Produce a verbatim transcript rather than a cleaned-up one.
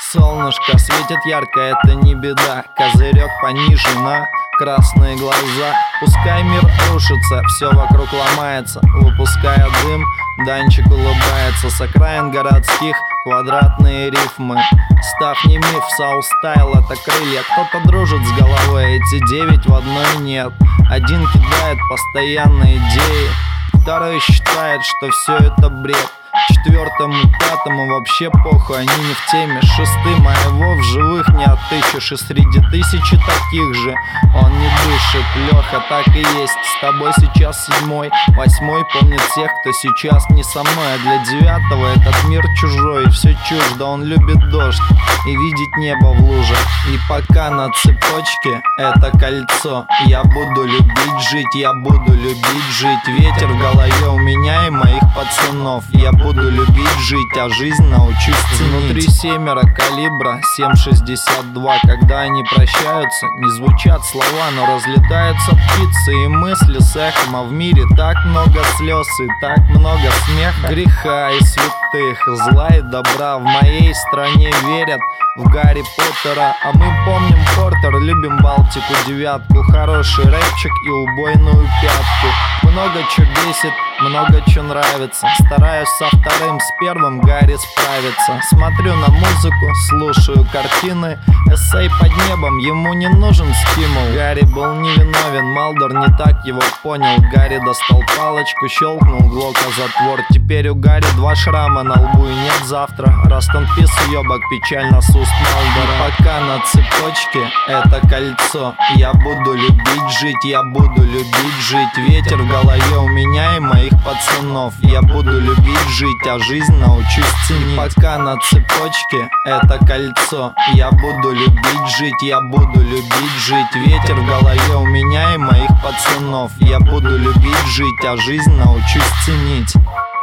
Солнышко светит ярко, это не беда. Козырек пониже на красные глаза. Пускай мир рушится, все вокруг ломается. Выпуская дым, Данчик улыбается. С окраин городских квадратные рифмы. Став не миф, саустайл — это крылья. Кто-то дружит с головой, эти девять в одной нет. Один кидает постоянные идеи, второй считает, что все это бред. Четвертому, пятому вообще похуй, они не в теме. Шестым, а его в живых не отыщешь. И среди тысячи таких же он не дышит. Леха, так и есть, с тобой сейчас седьмой. Восьмой помнит тех, кто сейчас не со мной. А для девятого этот мир чужой, и все чуждо. Он любит дождь и видеть небо в лужах. И пока на цепочке это кольцо, я буду любить жить, я буду любить жить. Ветер в голове у меня и моих пацанов. Я буду любить жить, а жизнь научусь ценить. Внутри семеро калибра семь шестьдесят два. Когда они прощаются, не звучат слова, но разлетаются птицы и мысли с эхом. А в мире так много слез и так много смеха, греха и святых, зла и добра. В моей стране верят в Гарри Поттера, а мы помним Портер, любим Балтику девятку. Хороший рэпчик и убойную пятку. Много чё бесит, много чё нравится. Стараюсь со вторым, с первым Гарри справиться. Смотрю на музыку, слушаю картины. Эссей под небом, ему не нужен стимул. Гарри был невиновен, Малдор не так его понял. Гарри достал палочку, щелкнул глока затвор. Теперь у Гарри два шрама на лбу и нет завтра. Растон пис уёбок, печально с уст Малдора. Пока на цепочке это кольцо, я буду любить жить, я буду любить жить. Ветер в голове у меня и моих пацанов. Я буду любить жить, а жизнь научусь ценить. И пока на цепочке это кольцо, я буду любить жить, я буду любить жить. Ветер в голове у меня и моих пацанов. Я буду любить жить, а жизнь научусь ценить.